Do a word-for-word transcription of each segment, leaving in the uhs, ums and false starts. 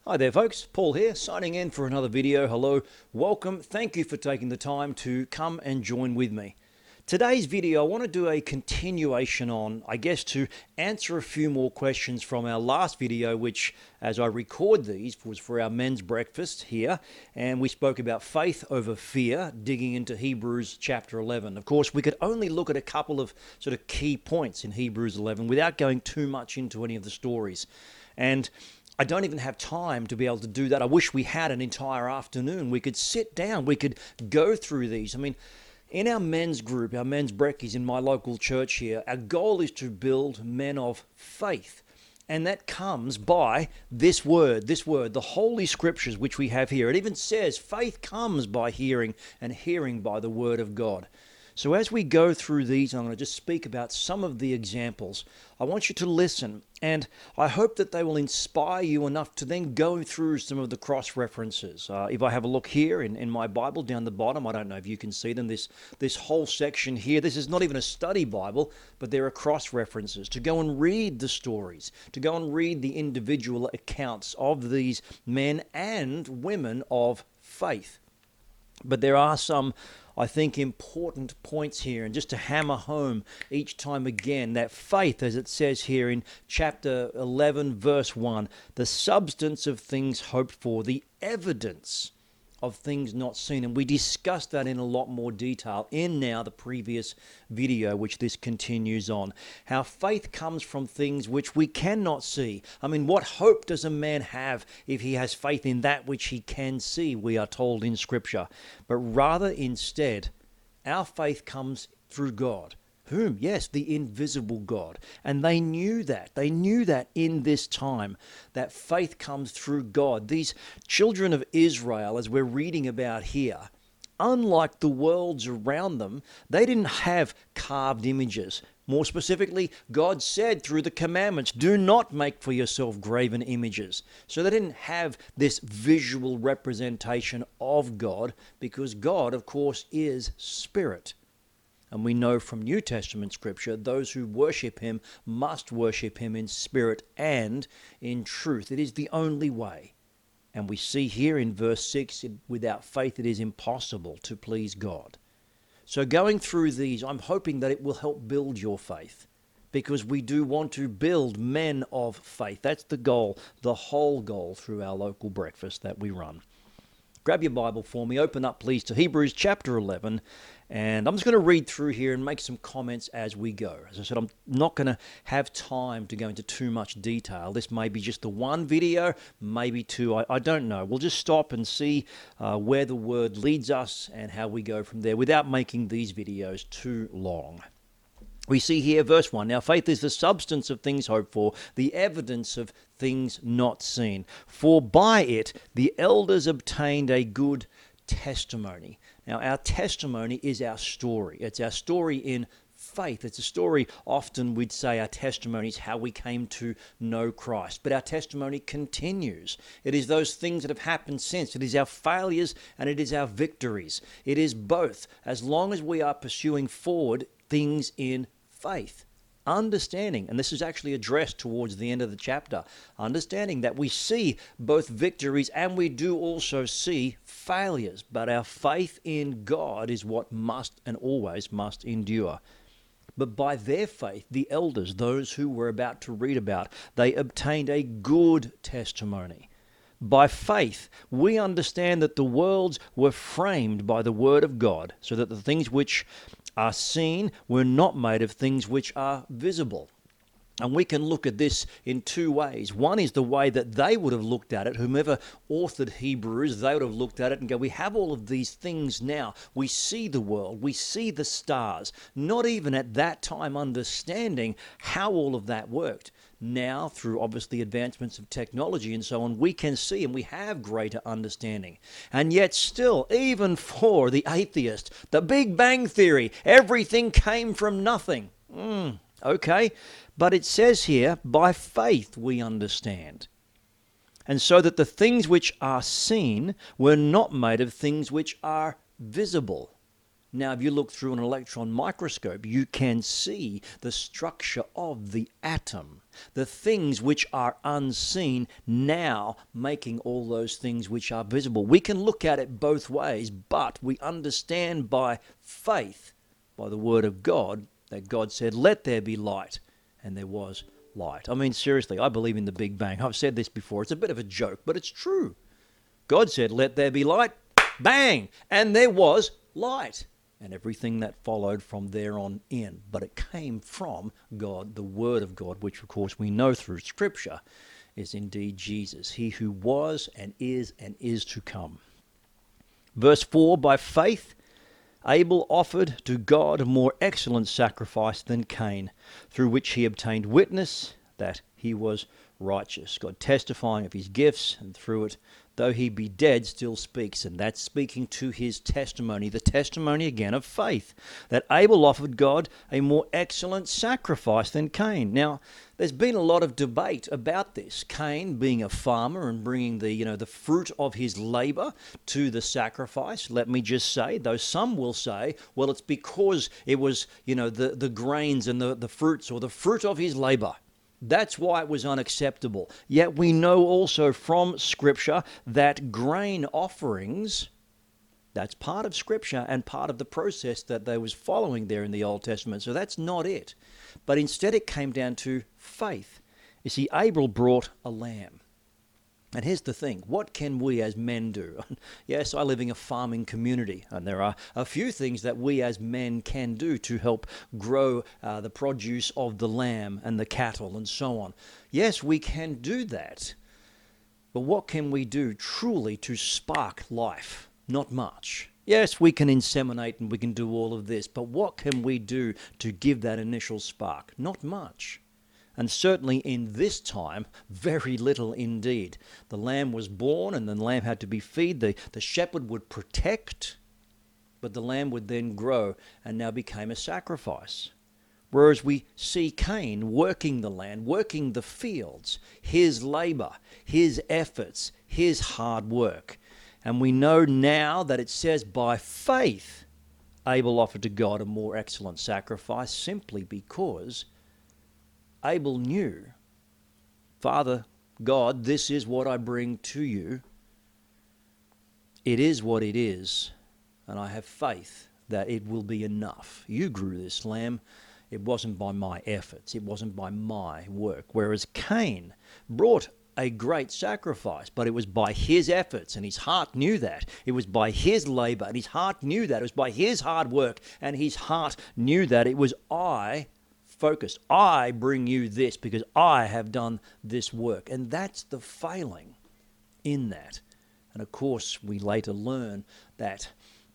Hi there folks, Paul here, signing in for another video. Hello, welcome, thank you for taking the time to come and join with me. Today's video, I want to do a continuation on, I guess, to answer a few more questions from our last video, which, as I record these, was for our men's breakfast here, and we spoke about faith over fear, digging into Hebrews chapter eleven. Of course, we could only look at a couple of sort of key points in Hebrews eleven without going too much into any of the stories. And I don't even have time to be able to do that. I wish we had an entire afternoon. We could sit down, we could go through these. I mean, in our men's group, our men's brekkies in my local church here, our goal is to build men of faith. And that comes by this word, this word, the Holy Scriptures, which we have here. It even says faith comes by hearing, and hearing by the word of God. So as we go through these, I'm going to just speak about some of the examples. I want you to listen, and I hope that they will inspire you enough to then go through some of the cross-references. Uh, if I have a look here in, in my Bible down the bottom, I don't know if you can see them, this, this whole section here, this is not even a study Bible, but there are cross-references to go and read the stories, to go and read the individual accounts of these men and women of faith. But there are some, I think, important points here, and just to hammer home each time again, that faith, as it says here in chapter eleven, verse one, the substance of things hoped for, the evidence of things not seen. And we discussed that in a lot more detail in now the previous video, which this continues on. How faith comes from things which we cannot see. I mean, what hope does a man have if he has faith in that which he can see, we are told in Scripture. But rather instead, our faith comes through God. Whom? Yes, the invisible God. And they knew that. They knew that in this time, that faith comes through God. These children of Israel, as we're reading about here, unlike the worlds around them, they didn't have carved images. More specifically, God said through the commandments, do not make for yourself graven images. So they didn't have this visual representation of God, because God, of course, is spirit. And we know from New Testament Scripture, those who worship him must worship him in spirit and in truth. It is the only way. And we see here in verse six, without faith it is impossible to please God. So going through these, I'm hoping that it will help build your faith, because we do want to build men of faith. That's the goal, the whole goal through our local breakfast that we run. Grab your Bible for me, open up please to Hebrews chapter eleven, and I'm just going to read through here and make some comments as we go. As I said, I'm not going to have time to go into too much detail. This may be just the one video, maybe two, I, I don't know. We'll just stop and see uh, where the word leads us and how we go from there without making these videos too long. We see here verse one, now faith is the substance of things hoped for, the evidence of things not seen. For by it the elders obtained a good testimony. Now our testimony is our story. It's our story in faith. It's a story, often we'd say our testimony is how we came to know Christ. But our testimony continues. It is those things that have happened since. It is our failures and it is our victories. It is both. As long as we are pursuing forward things in faith, understanding, and this is actually addressed towards the end of the chapter, understanding that we see both victories and we do also see failures, but our faith in God is what must and always must endure. But by their faith, the elders, those who we're about to read about, they obtained a good testimony. By faith, we understand that the worlds were framed by the word of God, so that the things which are seen were not made of things which are visible. And we can look at this in two ways. One is the way that they would have looked at it, whomever authored Hebrews, they would have looked at it and go, we have all of these things now. We see the world, we see the stars, not even at that time understanding how all of that worked. Now, through obviously advancements of technology and so on, we can see and we have greater understanding. And yet still, even for the atheist, the Big Bang Theory, everything came from nothing. Mm, okay, but it says here, by faith we understand. And so that the things which are seen were not made of things which are visible. Now, if you look through an electron microscope, you can see the structure of the atom, the things which are unseen now making all those things which are visible. We can look at it both ways, but we understand by faith, by the word of God, that God said, let there be light, and there was light. I mean, seriously, I believe in the Big Bang. I've said this before. It's a bit of a joke, but it's true. God said, let there be light, bang, and there was light. And everything that followed from there on in. But it came from God, the Word of God, which of course we know through Scripture is indeed Jesus, he who was and is and is to come. Verse four, by faith Abel offered to God a more excellent sacrifice than Cain, through which he obtained witness that he was righteous. God testifying of his gifts, and through it, though he be dead, still speaks. And that's speaking to his testimony, the testimony again of faith, that Abel offered God a more excellent sacrifice than Cain. Now, there's been a lot of debate about this. Cain being a farmer and bringing the, you know, the fruit of his labor to the sacrifice. Let me just say, though some will say, well, it's because it was, you know, the, the grains and the, the fruits or the fruit of his labor. That's why it was unacceptable. Yet we know also from Scripture that grain offerings, that's part of Scripture and part of the process that they was following there in the Old Testament. So that's not it. But instead it came down to faith. You see, Abel brought a lamb. And here's the thing, what can we as men do? Yes, I live in a farming community, and there are a few things that we as men can do to help grow uh, the produce of the lamb and the cattle and so on. Yes, we can do that. But what can we do truly to spark life? Not much. Yes, we can inseminate and we can do all of this, but what can we do to give that initial spark? Not much. And certainly in this time, very little indeed. The lamb was born and the lamb had to be fed. The, the shepherd would protect, but the lamb would then grow and now became a sacrifice. Whereas we see Cain working the land, working the fields, his labor, his efforts, his hard work. And we know now that it says by faith, Abel offered to God a more excellent sacrifice simply because Abel knew, Father, God, this is what I bring to you. It is what it is, and I have faith that it will be enough. You grew this lamb. It wasn't by my efforts. It wasn't by my work. Whereas Cain brought a great sacrifice, but it was by his efforts, and his heart knew that. It was by his labor, and his heart knew that. It was by his hard work, and his heart knew that. It was I focused. I bring you this because I have done this work. And that's the failing in that. And of course, we later learn that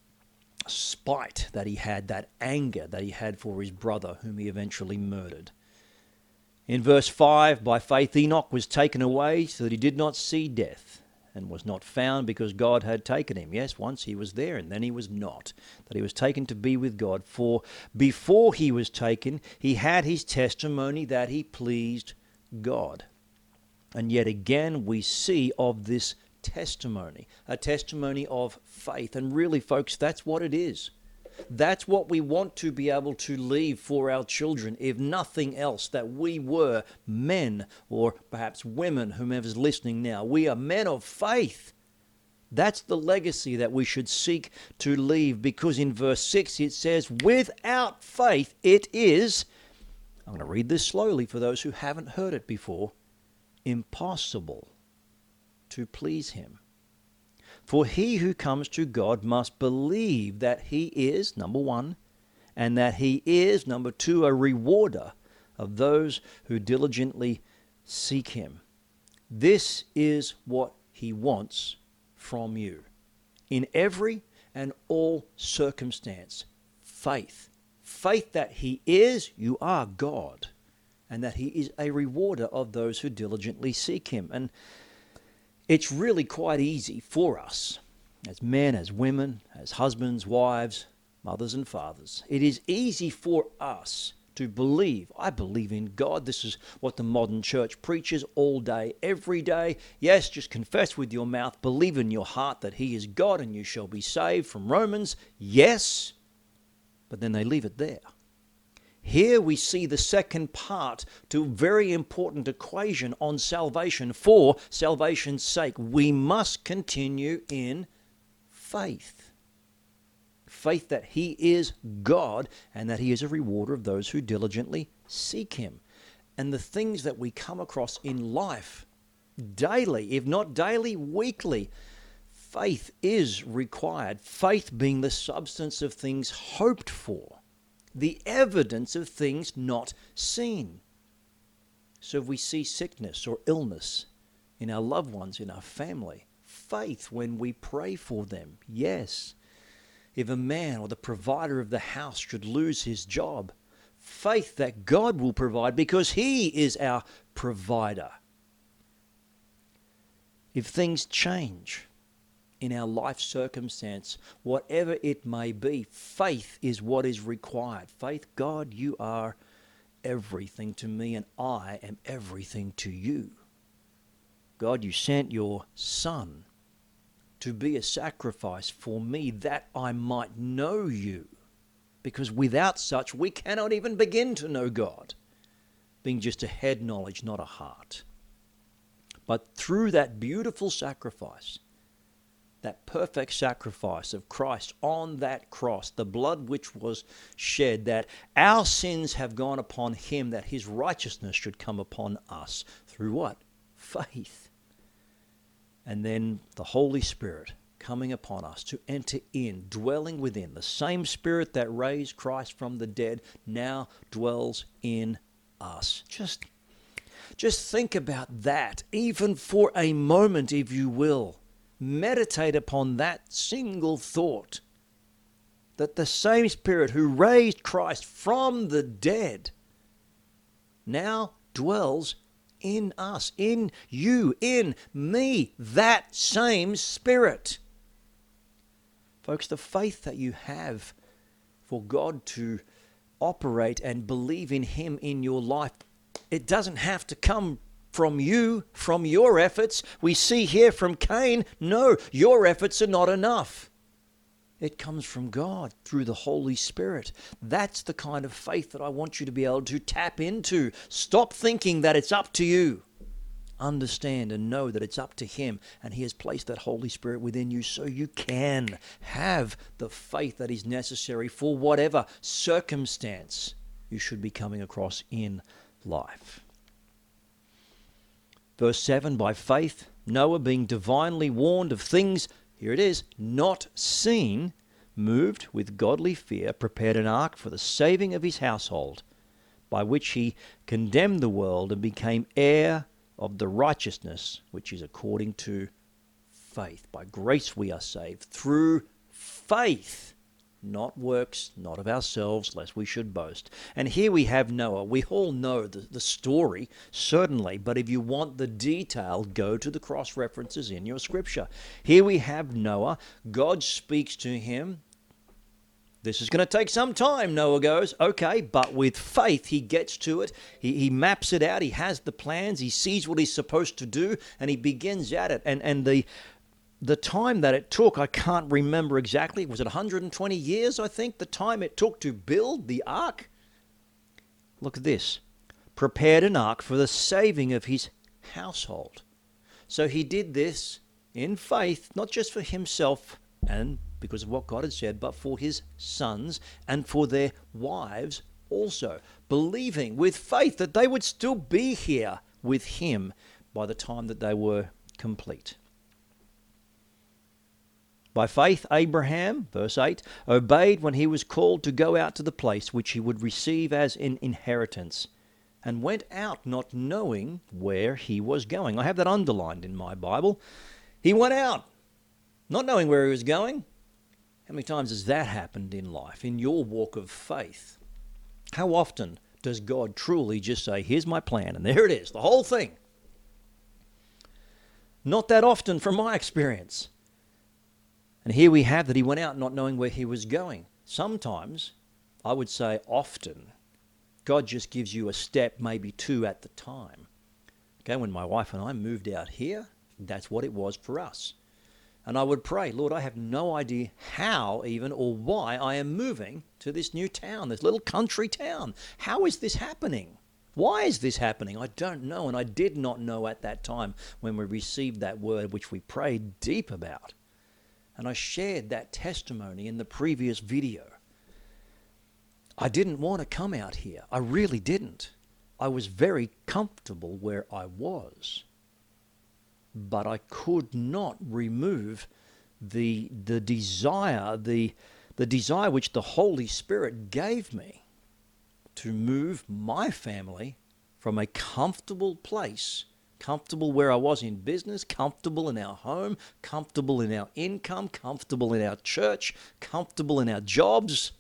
spite that he had, that anger that he had for his brother, whom he eventually murdered. In verse five, by faith Enoch was taken away so that he did not see death, and was not found because God had taken him. Yes, once he was there, and then he was not. That he was taken to be with God. For before he was taken, he had his testimony that he pleased God. And yet again we see of this testimony, a testimony of faith. And really, folks, that's what it is. That's what we want to be able to leave for our children, if nothing else, that we were men, or perhaps women, whomever's listening now. We are men of faith. That's the legacy that we should seek to leave, because in verse six it says, without faith it is, I'm going to read this slowly for those who haven't heard it before, impossible to please him. For he who comes to God must believe that he is, number one, and that he is, number two, a rewarder of those who diligently seek him. This is what he wants from you. In every and all circumstance, faith. Faith that he is, you are God, and that he is a rewarder of those who diligently seek him. And it's really quite easy for us, as men, as women, as husbands, wives, mothers and fathers. It is easy for us to believe. I believe in God. This is what the modern church preaches all day, every day. Yes, just confess with your mouth, believe in your heart that he is God and you shall be saved from Romans. Yes, but then they leave it there. Here we see the second part to a very important equation on salvation. For salvation's sake, we must continue in faith. Faith that he is God and that he is a rewarder of those who diligently seek him. And the things that we come across in life daily, if not daily, weekly, faith is required. Faith being the substance of things hoped for, the evidence of things not seen. So if we see sickness or illness in our loved ones, in our family, faith when we pray for them, yes. If a man or the provider of the house should lose his job, faith that God will provide because he is our provider. If things change in our life circumstance, whatever it may be, faith is what is required. Faith, God, you are everything to me and I am everything to you. God, you sent your Son to be a sacrifice for me that I might know you. Because without such, we cannot even begin to know God, being just a head knowledge, not a heart. But through that beautiful sacrifice, that perfect sacrifice of Christ on that cross, the blood which was shed, that our sins have gone upon him, that his righteousness should come upon us. Through what? Faith. And then the Holy Spirit coming upon us to enter in, dwelling within. The same Spirit that raised Christ from the dead now dwells in us. Just, just think about that, even for a moment, if you will. Meditate upon that single thought, that the same Spirit who raised Christ from the dead now dwells in us, in you, in me, that same Spirit. Folks, the faith that you have for God to operate and believe in him in your life, it doesn't have to come from you, from your efforts. We see here from Cain, no, your efforts are not enough. It comes from God through the Holy Spirit. That's the kind of faith that I want you to be able to tap into. Stop thinking that it's up to you. Understand and know that it's up to him, and he has placed that Holy Spirit within you so you can have the faith that is necessary for whatever circumstance you should be coming across in life. Verse seven, by faith, Noah, being divinely warned of things, here it is, not seen, moved with godly fear, prepared an ark for the saving of his household, by which he condemned the world and became heir of the righteousness which is according to faith. By grace we are saved through faith, not works, not of ourselves, lest we should boast. And here we have Noah. We all know the, the story, certainly, but if you want the detail, go to the cross references in your scripture. Here we have Noah. God speaks to him. This is going to take some time, Noah goes. Okay, but with faith, he gets to it. He, he maps it out. He has the plans. He sees what he's supposed to do, and he begins at it. And and the the time that it took, I can't remember exactly. Was it one hundred twenty years, I think, the time it took to build the ark? Look at this. Prepared an ark for the saving of his household. So he did this in faith, not just for himself and because of what God had said, but for his sons and for their wives also, believing with faith that they would still be here with him by the time that they were complete. By faith, Abraham, verse eight, obeyed when he was called to go out to the place which he would receive as an inheritance, and went out not knowing where he was going. I have that underlined in my Bible. He went out not knowing where he was going. How many times has that happened in life, in your walk of faith? How often does God truly just say, here's my plan, and there it is, the whole thing? Not that often from my experience. And here we have that he went out not knowing where he was going. Sometimes, I would say often, God just gives you a step, maybe two at the time. Okay, when my wife and I moved out here, that's what it was for us. And I would pray, Lord, I have no idea how even or why I am moving to this new town, this little country town. How is this happening? Why is this happening? I don't know, and I did not know at that time when we received that word, which we prayed deep about. And I shared that testimony in the previous video. I didn't want to come out here. I really didn't. I was very comfortable where I was. But I could not remove the the desire, the the desire which the Holy Spirit gave me to move my family from a comfortable place, comfortable where I was in business, comfortable in our home, comfortable in our income, comfortable in our church, comfortable in our jobs,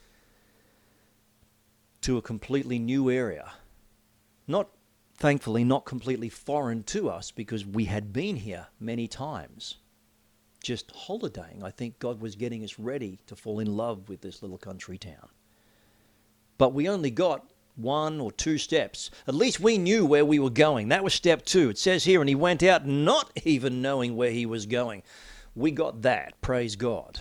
to a completely new area. Not, thankfully, not completely foreign to us, because we had been here many times. Just holidaying. I think God was getting us ready to fall in love with this little country town. But we only got one or two steps. At least we knew where we were going. That was step two. It says here, and he went out not even knowing where he was going. We got that. Praise God.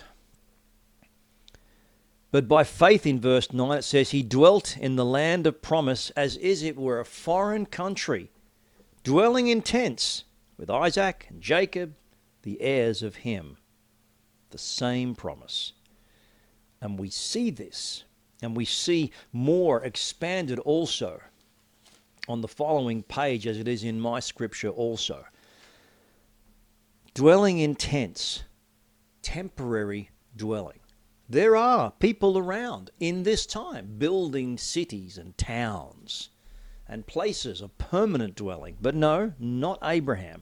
But by faith, in verse nine, it says, he dwelt in the land of promise as is it were a foreign country, dwelling in tents with Isaac and Jacob, the heirs of him. The same promise. And we see this, and we see more expanded also on the following page, as it is in my scripture also. Dwelling in tents, temporary dwelling. There are people around in this time building cities and towns and places of permanent dwelling. But no, not Abraham.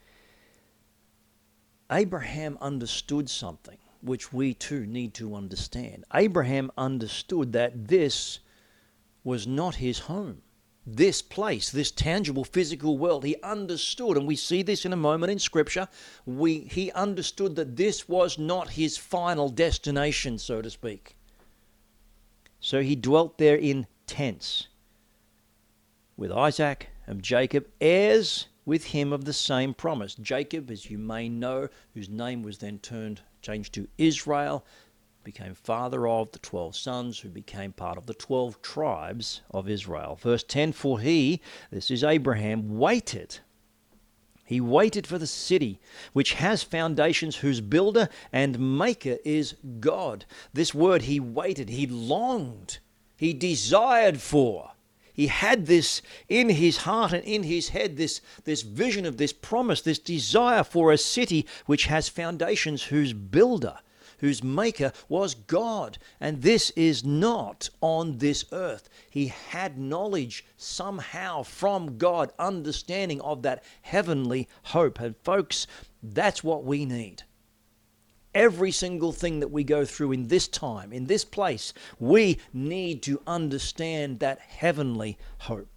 Abraham understood something which we too need to understand. Abraham understood that this was not his home. This place, this tangible physical world, he understood, and we see this in a moment in Scripture, we, he understood that this was not his final destination, so to speak. So he dwelt there in tents with Isaac and Jacob, heirs with him of the same promise. Jacob, as you may know, whose name was then turned changed to Israel, became father of the twelve sons who became part of the twelve tribes of Israel. Verse ten, for he, this is Abraham, waited. He waited for the city which has foundations, whose builder and maker is God. This word, he waited, he longed, he desired for. He had this in his heart and in his head, this, this vision of this promise, this desire for a city which has foundations, whose builder, whose maker was God. And this is not on this earth. He had knowledge somehow from God, understanding of that heavenly hope. And folks, that's what we need. Every single thing that we go through in this time, in this place, we need to understand that heavenly hope.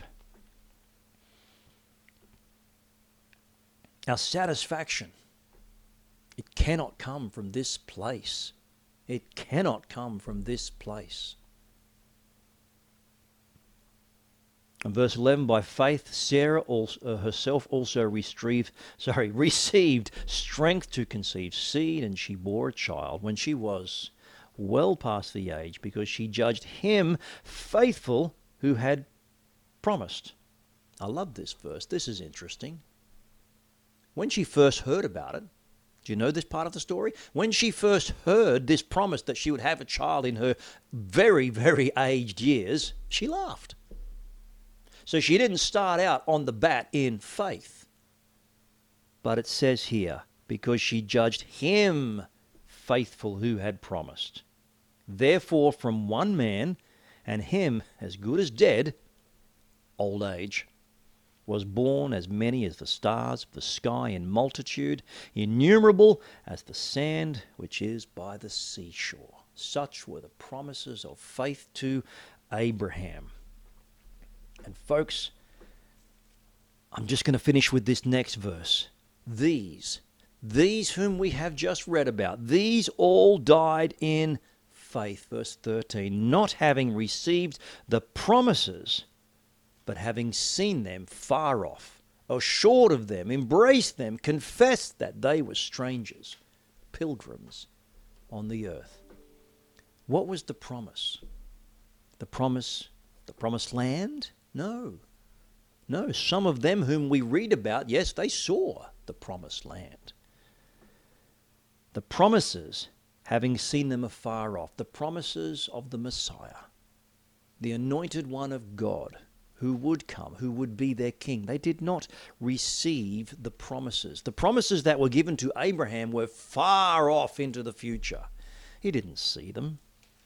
Our satisfaction, it cannot come from this place. It cannot come from this place. And verse eleven, by faith Sarah also, uh, herself also received, sorry, received strength to conceive seed, and she bore a child when she was well past the age, because she judged him faithful who had promised. I love this verse. This is interesting. When she first heard about it, do you know this part of the story? When she first heard this promise that she would have a child in her very, very aged years, she laughed. So she didn't start out on the bat in faith. But it says here, because she judged him faithful who had promised. Therefore, from one man, and him as good as dead, old age, was born as many as the stars of the sky in multitude, innumerable as the sand which is by the seashore. Such were the promises of faith to Abraham. And folks, I'm just going to finish with this next verse. These, these whom we have just read about, these all died in faith. Verse thirteen, not having received the promises, but having seen them far off, assured of them, embraced them, confessed that they were strangers, pilgrims on the earth. What was the promise? The promise, the promised land? No. No, some of them whom we read about, yes, they saw the promised land. The promises, having seen them afar off, the promises of the Messiah, the anointed one of God, who would come, who would be their king. They did not receive the promises. The promises that were given to Abraham were far off into the future. He didn't see them,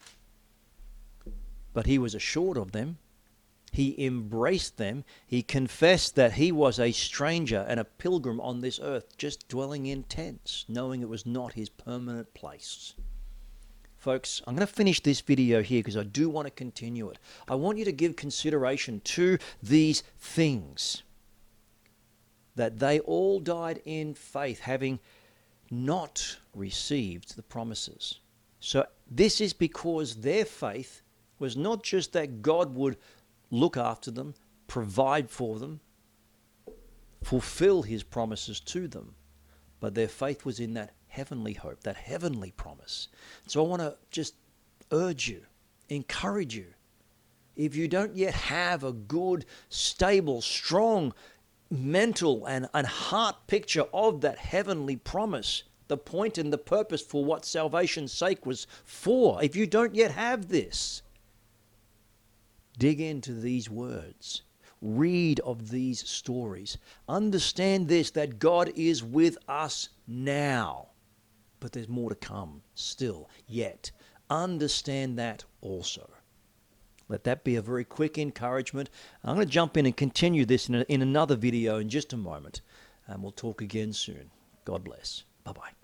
but he was assured of them. He embraced them. He confessed that he was a stranger and a pilgrim on this earth, just dwelling in tents, knowing it was not his permanent place. Folks, I'm going to finish this video here because I do want to continue it. I want you to give consideration to these things. That they all died in faith, having not received the promises. So this is because their faith was not just that God would look after them, provide for them, fulfill his promises to them, but their faith was in that heavenly hope, that heavenly promise. So I want to just urge you, encourage you, if you don't yet have a good, stable, strong mental and, and heart picture of that heavenly promise, the point and the purpose for what salvation's sake was for, if you don't yet have this, dig into these words. Read of these stories. Understand this, that God is with us now. But there's more to come still, yet. Understand that also. Let that be a very quick encouragement. I'm going to jump in and continue this in, a, in another video in just a moment. And we'll talk again soon. God bless. Bye-bye.